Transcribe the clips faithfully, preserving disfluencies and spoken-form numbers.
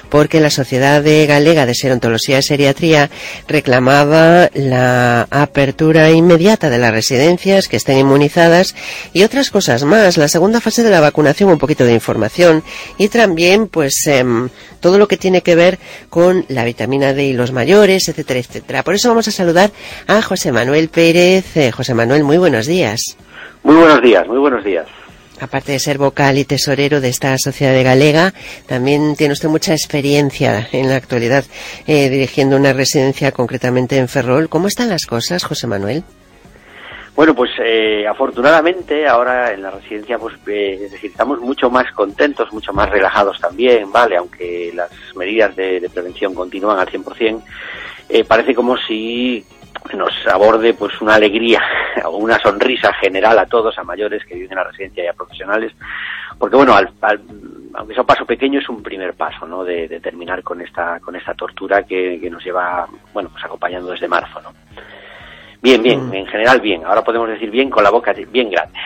porque la Sociedad de Galega de Serontología y Seriatría reclamaba la apertura inmediata de las residencias, que estén inmunizadas y otras cosas más. La segunda fase de la vacunación, un poquito de información y también, pues, eh, todo lo que tiene que ver con la vitamina D y los mayores, etcétera, etcétera. Por eso vamos a saludar a José Manuel Pérez. Eh, José Manuel, muy buenos días. Muy buenos días, muy buenos días. Aparte de ser vocal y tesorero de esta Sociedad de Galega, también tiene usted mucha experiencia en la actualidad eh, dirigiendo una residencia, concretamente en Ferrol. ¿Cómo están las cosas, José Manuel? Bueno, pues eh, afortunadamente ahora en la residencia, pues eh, es decir, estamos mucho más contentos, mucho más relajados también, ¿vale? Aunque las medidas de, de prevención continúan al cien por ciento, eh, parece como si nos aborde pues una alegría o una sonrisa general a todos, a mayores que viven en la residencia y a profesionales, porque bueno, al, al, aunque sea un paso pequeño, es un primer paso, ¿no? De, de terminar con esta con esta tortura que, que nos lleva, bueno, pues acompañando desde marzo, ¿no? Bien, bien, en general bien. Ahora podemos decir bien con la boca bien grande.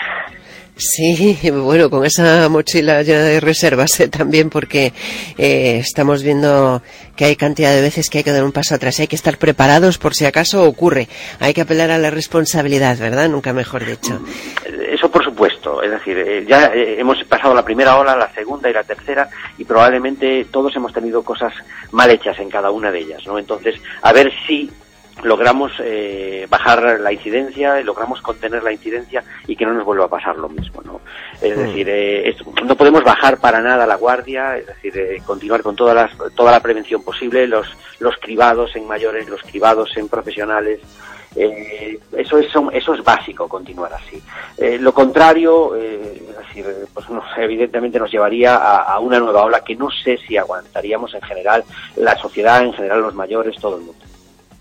Sí, bueno, con esa mochila llena de reservas eh, también, porque eh, estamos viendo que hay cantidad de veces que hay que dar un paso atrás. Hay que estar preparados por si acaso ocurre. Hay que apelar a la responsabilidad, ¿verdad? Nunca mejor dicho. Eso por supuesto. Es decir, eh, ya eh, hemos pasado la primera ola, la segunda y la tercera, y probablemente todos hemos tenido cosas mal hechas en cada una de ellas, ¿no? Entonces, a ver si logramos eh, bajar la incidencia, logramos contener la incidencia y que no nos vuelva a pasar lo mismo, ¿no? Es mm. decir, eh, es, no podemos bajar para nada la guardia, es decir, eh, continuar con todas las, toda la prevención posible, los, los cribados en mayores, los cribados en profesionales, eh, eso, es, eso es básico, continuar así. Eh, lo contrario, eh, es decir, pues nos, evidentemente nos llevaría a, a una nueva ola que no sé si aguantaríamos en general, la sociedad, en general los mayores, todo el mundo.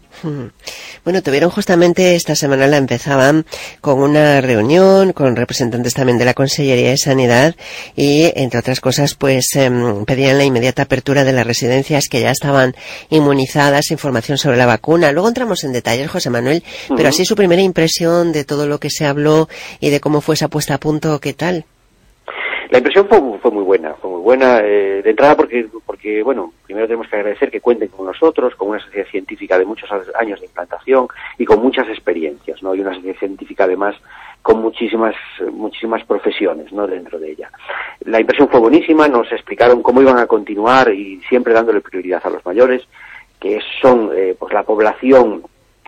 Bueno, tuvieron justamente esta semana, la empezaban con una reunión con representantes también de la Consellería de Sanidad y, entre otras cosas, pues eh, pedían la inmediata apertura de las residencias que ya estaban inmunizadas, información sobre la vacuna. Luego entramos en detalles, José Manuel, uh-huh. pero así su primera impresión de todo lo que se habló y de cómo fue esa puesta a punto, ¿qué tal? La impresión fue, fue muy buena, fue muy buena eh, de entrada porque, porque, bueno, primero tenemos que agradecer que cuenten con nosotros, con una sociedad científica de muchos años de implantación y con muchas experiencias, ¿no? Y una sociedad científica además con muchísimas, muchísimas profesiones, ¿no? Dentro de ella. La impresión fue buenísima, nos explicaron cómo iban a continuar y siempre dándole prioridad a los mayores, que son, eh, pues la población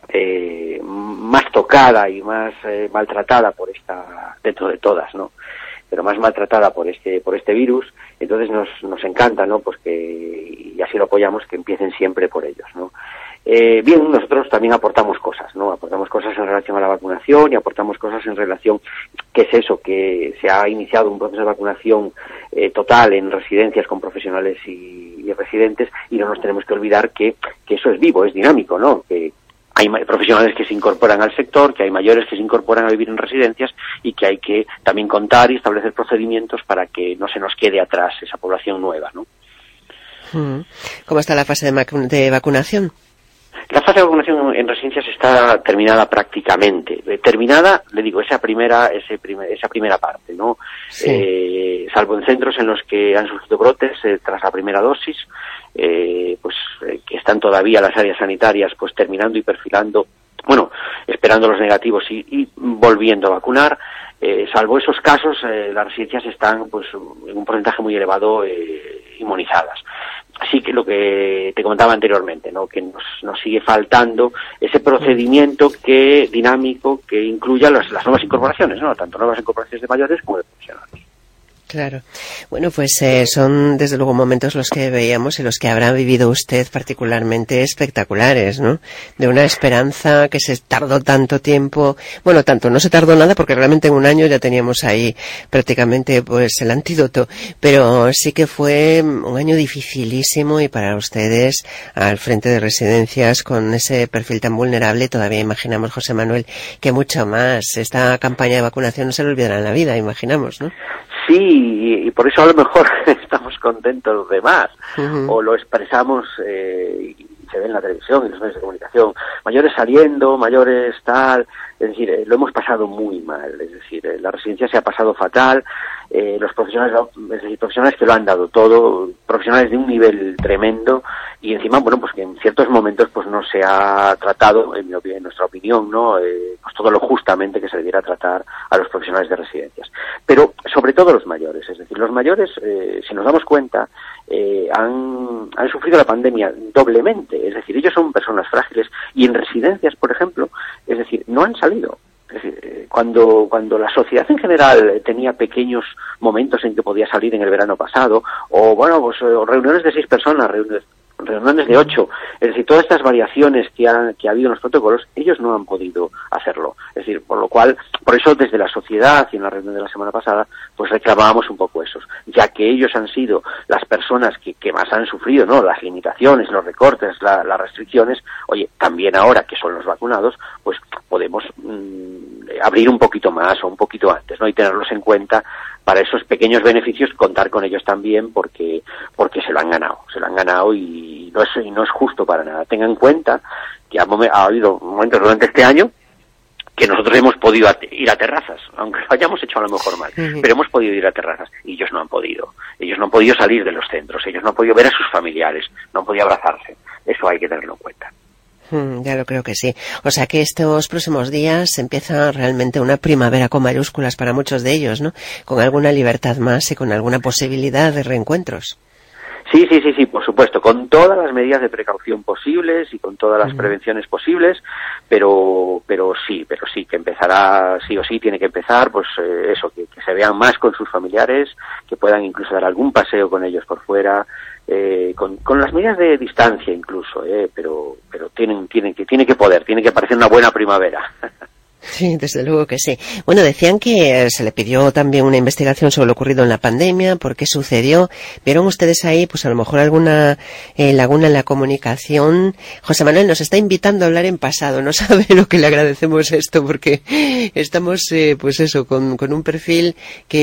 eh, más tocada y más eh, maltratada por esta, dentro de todas, ¿no? Pero más maltratada por este por este virus, entonces nos nos encanta, ¿no? Pues que, y así lo apoyamos, que empiecen siempre por ellos, ¿no? Eh, bien, nosotros también aportamos cosas, ¿no? Aportamos cosas en relación a la vacunación y aportamos cosas en relación, ¿qué es eso? Que se ha iniciado un proceso de vacunación eh, total en residencias con profesionales y, y residentes, y no nos tenemos que olvidar que, que eso es vivo, es dinámico, ¿no? Que hay profesionales que se incorporan al sector, que hay mayores que se incorporan a vivir en residencias y que hay que también contar y establecer procedimientos para que no se nos quede atrás esa población nueva, ¿no? ¿Cómo está la fase de, mac- de vacunación? La fase de vacunación en residencias está terminada prácticamente. Eh, terminada, le digo, esa primera ese primer, esa primera parte, ¿no? Sí. Eh, salvo en centros en los que han surgido brotes eh, tras la primera dosis, eh, pues eh, que están todavía las áreas sanitarias pues terminando y perfilando, bueno, esperando los negativos y, y volviendo a vacunar. Eh, salvo esos casos, eh, las residencias están pues en un porcentaje muy elevado eh, inmunizadas. Así que lo que te comentaba anteriormente, ¿no? Que nos, nos sigue faltando ese procedimiento que dinámico que incluya las, las nuevas incorporaciones, ¿no? Tanto nuevas incorporaciones de mayores como de profesionales. Claro. Bueno, pues eh, son desde luego momentos los que veíamos y los que habrá vivido usted particularmente espectaculares, ¿no? De una esperanza que se tardó tanto tiempo, bueno, tanto no se tardó nada porque realmente en un año ya teníamos ahí prácticamente pues el antídoto, pero sí que fue un año dificilísimo y para ustedes al frente de residencias con ese perfil tan vulnerable todavía imaginamos, José Manuel, que mucho más. Esta campaña de vacunación no se le olvidará en la vida, imaginamos, ¿no? Sí, y, y por eso a lo mejor estamos contentos los demás, uh-huh. o lo expresamos eh, se ve en la televisión y en los medios de comunicación, mayores saliendo, mayores tal, es decir, eh, lo hemos pasado muy mal, es decir, eh, la residencia se ha pasado fatal, eh, los profesionales, es decir, profesionales que lo han dado todo, profesionales de un nivel tremendo, y encima, bueno, pues que en ciertos momentos pues no se ha tratado, en, mi opinión, en nuestra opinión, ¿no? Eh, pues todo lo justamente que se debiera tratar a los profesionales de residencias. Pero sobre todo los mayores, es decir, los mayores, eh, si nos damos cuenta, eh, han, han sufrido la pandemia doblemente, es decir, ellos son personas frágiles y en residencias, por ejemplo, es decir, no han salido. Es decir, cuando, cuando la sociedad en general tenía pequeños momentos en que podía salir en el verano pasado, o bueno, pues reuniones de seis personas, reuniones reuniones de ocho, es decir, todas estas variaciones que, han, que ha habido en los protocolos, ellos no han podido hacerlo. Es decir, por lo cual, por eso desde la sociedad y en la reunión de la semana pasada, pues reclamábamos un poco esos, ya que ellos han sido las personas que, que más han sufrido, ¿no? Las limitaciones, los recortes, la, las restricciones. Oye, también ahora que son los vacunados, pues podemos mmm, abrir un poquito más o un poquito antes, ¿no? Y tenerlos en cuenta para esos pequeños beneficios, contar con ellos también, porque porque se lo han ganado, se lo han ganado y no es, y no es justo para nada. Tengan en cuenta que ha, ha habido momentos durante este año que nosotros hemos podido ir a terrazas, aunque lo hayamos hecho a lo mejor mal, uh-huh. pero hemos podido ir a terrazas y ellos no han podido. Ellos no han podido salir de los centros, ellos no han podido ver a sus familiares, no han podido abrazarse. Eso hay que tenerlo en cuenta. Mm, ya lo creo que sí. O sea que estos próximos días empieza realmente una primavera con mayúsculas para muchos de ellos, ¿no? Con alguna libertad más y con alguna posibilidad de reencuentros. Sí, sí, sí, sí, por supuesto, con todas las medidas de precaución posibles y con todas las uh-huh. prevenciones posibles, pero pero sí, pero sí, que empezará, sí o sí, tiene que empezar, pues eh, eso, que, que se vean más con sus familiares, que puedan incluso dar algún paseo con ellos por fuera, eh, con, con las medidas de distancia incluso, eh, pero pero tienen tienen que tiene que poder, tiene que parecer una buena primavera. Sí, desde luego que sí. Bueno, decían que se le pidió también una investigación sobre lo ocurrido en la pandemia, por qué sucedió. ¿Vieron ustedes ahí, pues a lo mejor alguna eh, laguna en la comunicación? José Manuel nos está invitando a hablar en pasado. No sabe lo que le agradecemos esto, porque estamos, eh, pues eso, con, con un perfil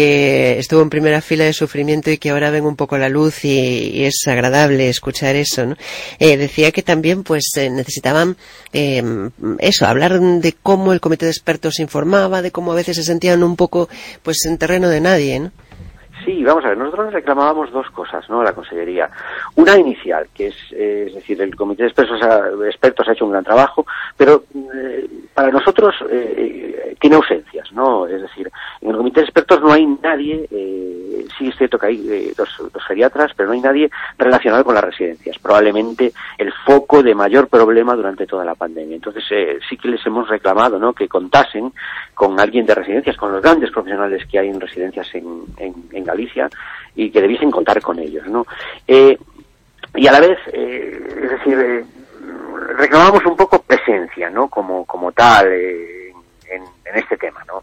que estuvo en primera fila de sufrimiento y que ahora ven un poco la luz y, y es agradable escuchar eso, ¿no? Eh, decía que también, pues, eh, necesitaban eh, eso, hablar de cómo el comité de expertos informaba, de cómo a veces se sentían un poco pues en terreno de nadie, ¿no? Sí, vamos a ver, nosotros reclamábamos dos cosas, ¿no?, a la Consellería. Una inicial, que es, eh, es decir, el Comité de Expertos ha, expertos ha hecho un gran trabajo, pero eh, para nosotros eh, tiene ausencias, ¿no? Es decir, en el Comité de Expertos no hay nadie, eh, sí es cierto que hay eh, dos, dos geriatras, pero no hay nadie relacionado con las residencias. Probablemente el foco de mayor problema durante toda la pandemia. Entonces eh, sí que les hemos reclamado, ¿no?, que contasen con alguien de residencias, con los grandes profesionales que hay en residencias en, en, en Galicia, y que debiesen contar con ellos, ¿no? Eh, y a la vez, eh, es decir, eh, reclamamos un poco presencia, ¿no?, como como tal eh, en, en este tema, ¿no?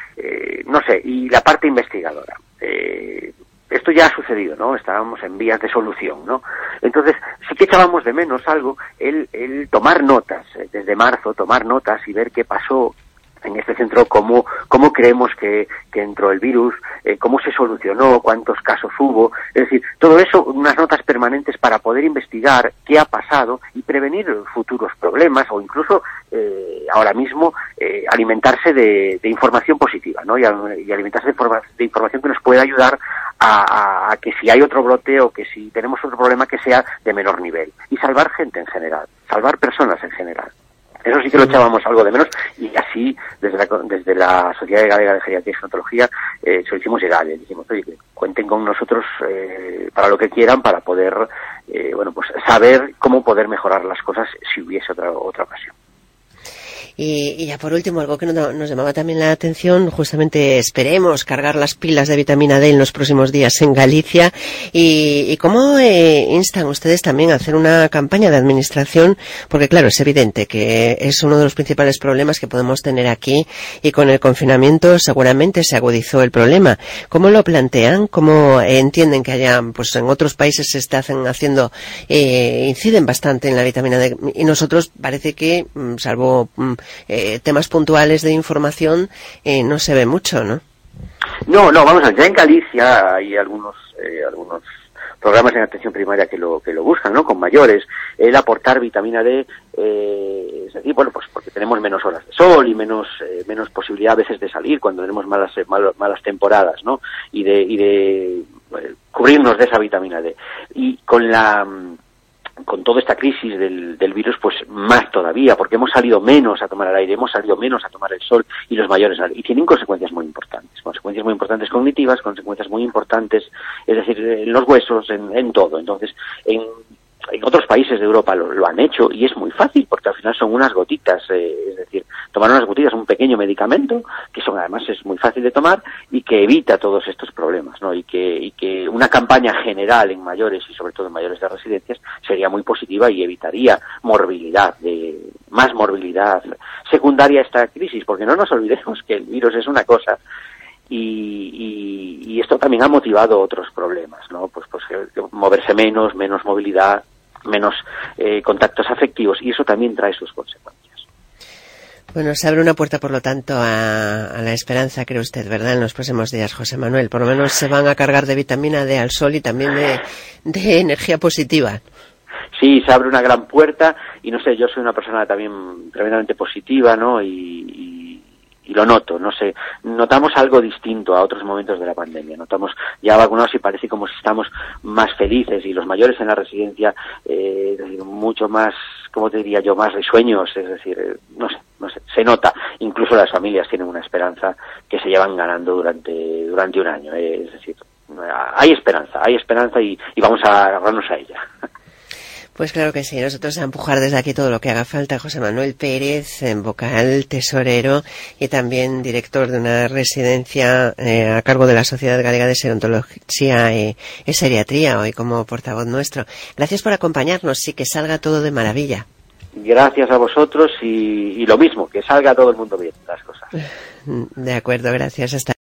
Eh, no sé, y la parte investigadora. Eh, esto ya ha sucedido, ¿no? Estábamos en vías de solución, ¿no? Entonces, sí que echábamos de menos algo, el, el tomar notas, eh, desde marzo, tomar notas y ver qué pasó en este centro, cómo, cómo creemos que, que entró el virus, eh, cómo se solucionó, cuántos casos hubo, es decir, todo eso, unas notas permanentes para poder investigar qué ha pasado y prevenir futuros problemas o incluso eh, ahora mismo eh, alimentarse de, de información positiva, ¿no? Y, y alimentarse de, forma, de información que nos pueda ayudar a, a, a que si hay otro brote o que si tenemos otro problema que sea de menor nivel y salvar gente en general, salvar personas en general. Eso sí que lo echábamos algo de menos y así desde la, desde la Sociedad Galega de Geriatría y Gerontología eh, se lo hicimos llegar y dijimos, oye, que cuenten con nosotros eh, para lo que quieran para poder eh, bueno, pues saber cómo poder mejorar las cosas si hubiese otra otra ocasión. Y, y ya por último, algo que no, nos llamaba también la atención, justamente esperemos cargar las pilas de vitamina D en los próximos días en Galicia. Y, y cómo eh, instan ustedes también a hacer una campaña de administración, porque claro, es evidente que es uno de los principales problemas que podemos tener aquí y con el confinamiento seguramente se agudizó el problema. ¿Cómo lo plantean? ¿Cómo eh, entienden que haya, pues en otros países se están haciendo, eh, inciden bastante en la vitamina D y nosotros parece que, salvo Eh, temas puntuales de información, eh, no se ve mucho, ¿no? No, no, vamos a ver, ya en Galicia hay algunos, eh, algunos programas en atención primaria que lo que lo buscan, ¿no? Con mayores, el aportar vitamina D, eh, es decir, bueno, pues porque tenemos menos horas de sol y menos eh, menos posibilidad a veces de salir cuando tenemos malas malas, malas temporadas, ¿no? Y de y de eh, cubrirnos de esa vitamina D. Y con la con toda esta crisis del, del virus, pues más todavía, porque hemos salido menos a tomar el aire, hemos salido menos a tomar el sol, y los mayores, y tienen consecuencias muy importantes, consecuencias muy importantes cognitivas, consecuencias muy importantes, es decir, en los huesos, en, en todo. Entonces, en, en otros países de Europa lo, lo han hecho, y es muy fácil, porque al final son unas gotitas, eh, es decir, tomar unas gotitas, un pequeño medicamento, que son además es muy fácil de tomar, y que evita todos estos problemas, ¿no? Y que, y que una campaña general en mayores, y sobre todo en mayores de residencias, sería muy positiva y evitaría morbilidad, de, más morbilidad secundaria a esta crisis, porque no nos olvidemos que el virus es una cosa, y, y, y esto también ha motivado otros problemas, ¿no? Pues, pues moverse menos, menos movilidad, menos eh, contactos afectivos, y eso también trae sus consecuencias. Bueno, se abre una puerta, por lo tanto, a, a la esperanza, cree usted, ¿verdad?, en los próximos días, José Manuel. Por lo menos se van a cargar de vitamina D al sol y también de, de energía positiva. Sí, se abre una gran puerta, y no sé, yo soy una persona también tremendamente positiva, ¿no? Y, y, y lo noto, no sé, notamos algo distinto a otros momentos de la pandemia. Notamos ya vacunados y parece como si estamos más felices, y los mayores en la residencia, eh, mucho más, ¿cómo te diría yo?, más risueños, es decir, eh, no sé, no sé, se nota. Incluso las familias tienen una esperanza que se llevan ganando durante durante un año, eh, es decir, hay esperanza, hay esperanza y, y vamos a agarrarnos a ella. Pues claro que sí, nosotros a empujar desde aquí todo lo que haga falta. José Manuel Pérez, vocal, tesorero y también director de una residencia eh, a cargo de la Sociedad Galega de Gerontología y, y Seriatría, hoy como portavoz nuestro. Gracias por acompañarnos y que salga todo de maravilla. Gracias a vosotros y, y lo mismo, que salga todo el mundo bien las cosas. De acuerdo, gracias. Hasta